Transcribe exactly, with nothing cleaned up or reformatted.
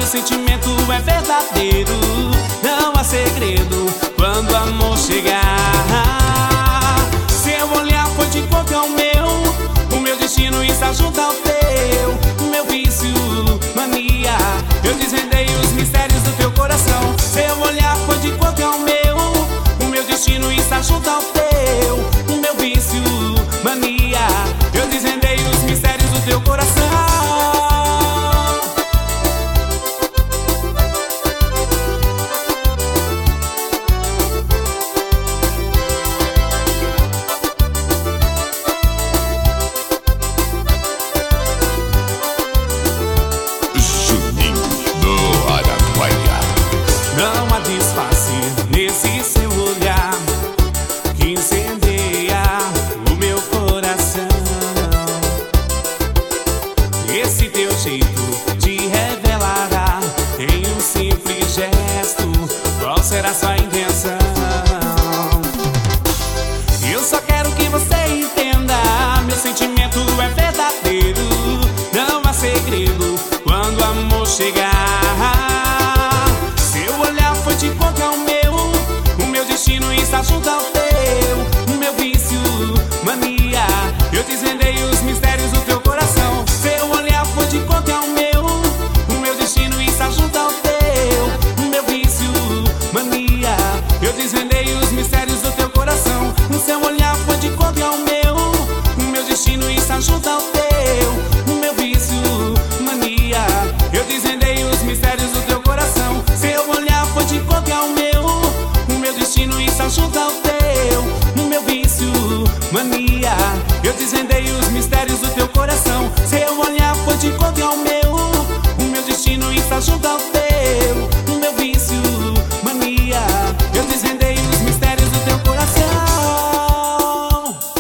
sentimento é verdadeiro. Não há segredo quando o amor chegar. Seu olhar foi de encontro ao meu, o meu destino está junto ao teu. Meu vício, mania, eu desvendei os mistérios do teu coração. Seu olhar foi de encontro ao meu, o meu destino está junto ao teu. Meu vício, mania, eu desvendei os mistérios do teu coração. Não há disfarce nesse seu olhar que incendeia o meu coração. Esse teu jeito de revelar em um simples gesto qual será sua intenção. Eu só quero que você entenda, meu sentimento é verdadeiro. Não há segredo quando o amor chegar. De encontro ao meu, o meu destino está junto ao teu. Meu vício, mania, eu desvendei os mistérios do teu coração. Seu olhar foi de encontro ao meu, o meu destino está junto ao teu. Meu vício, mania, eu desvendei os mistérios do teu coração. Seu olhar foi de encontro ao meu, o meu destino está junto ao teu. Meu vício, mania, eu desvendei os mistérios do teu coração. Seu olhar foi de encontro ao meu, o meu destino está junto ao teu. No meu vício, mania, eu desvendei os mistérios do teu coração. Seu olhar foi de encontro ao meu, o meu destino está junto ao teu.